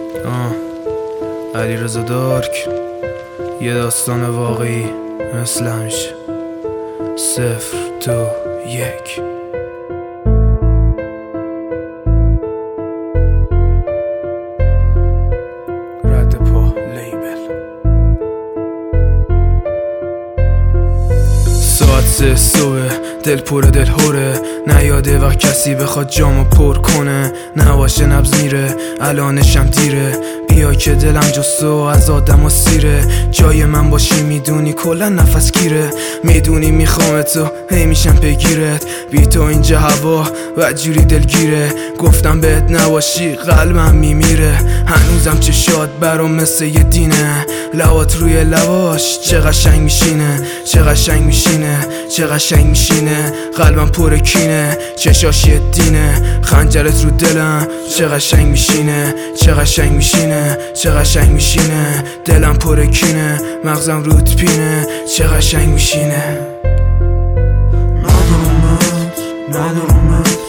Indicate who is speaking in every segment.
Speaker 1: علیرضا دارک، یه داستان واقعی مثل همیشه. 0 2 1. رد پا لیبل. ساعت 3 صبح، دل پر دل هوره، نیاده وقت کسی بخواد جامو پر کنه. نواشه نبض میره، الانشم دیره، بیا که دلم جستو از آدم و سیره. جای من باشی میدونی کلا نفس گیره، میدونی میخوام تو هی میشم پیگیرت. بی تو اینجا هوا و جوری دلگیره، گفتم بهت نباشی قلبم میمیره. هنوزم چه شاد برام مثل یه دینه، لبات روی لباش چه قشنگ میشینه، چه قشنگ میشینه، چه قشنگ میشینه. قلبم پر کینه، چشاش یه دینه، خنجرت رو دلم چه قشنگ میشینه، چه قشنگ میشینه، چه قشنگ میشینه. دلم پر کینه، مغزم رود پینه، چه قشنگ میشینه. ندارمت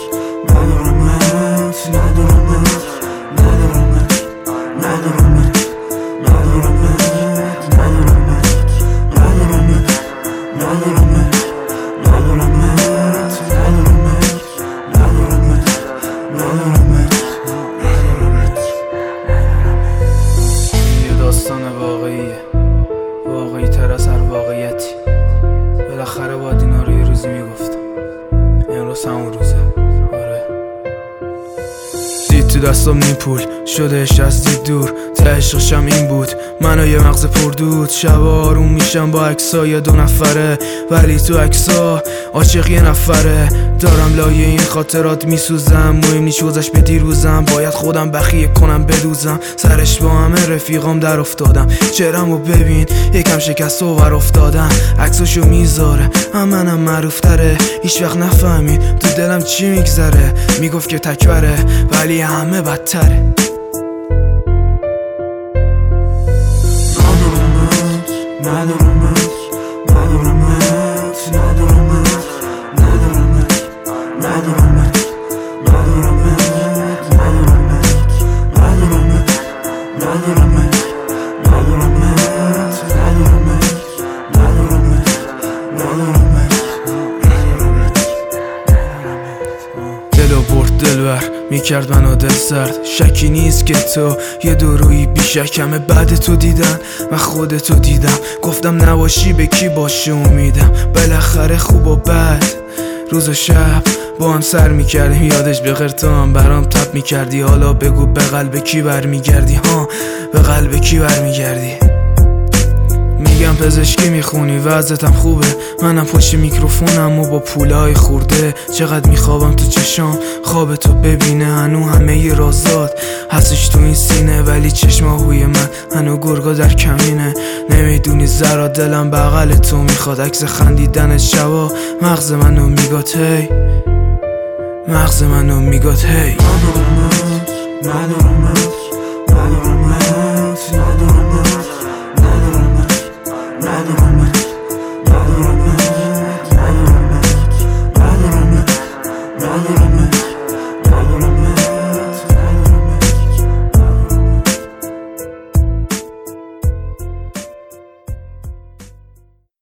Speaker 1: یه داستان واقعی تر از هر واقعیتی. بالاخره باید اینا رو یه روزی میگفتم، امروز همون روزه. آره دید تو دستم نیم پول شدهش از دید دور، ته عشقشم این بود منو یه مغز پردود. شبا آروم میشم با عکسای 2 نفره، ولی تو عکسا عاشق یه نفره. دارم لایه این خاطرات میسوزم، مهم نیست گذشت به دیروزم، باید خودم بخیه کنم بدوزم. سرش با همه رفیقام در افتادم، چهرمو ببین یکم شکست و ور افتادم. عکساشو میذاره منم معروف تره، هیچ وقت نفهمید تو دلم چی میگذره. میگفت که تکبره ولی همه بدتره. دلو برد دلبر میکرد منو دل سرد، شکی نیست که تو یه دورویی بیشکمه. بعد تو دیدن من خودتو دیدم، گفتم نباشی به کی باشه امیدم. بالاخره خوب و بد روز و شب با هم سر میکردیم، یادش بخیر تو هم برام تب میکردی. حالا بگو به قلب کی برمیگردی؟ ها به قلب کی برمیگردی؟ میگم پزشکی میخونی وضعتم خوبه، منم پشت میکروفونم و با پولای خورده. چقدر میخوابم تو چشام خواب تو ببینه، هنو همه ی رازات هستش تو این سینه. ولی چشماهوی من هنو گرگا در کمینه، نمیدونی زرا دلم بغل تو میخواد. عکس خندیدن شبا مغز منو میگات هی، مغز منو میگات هی. ندارمت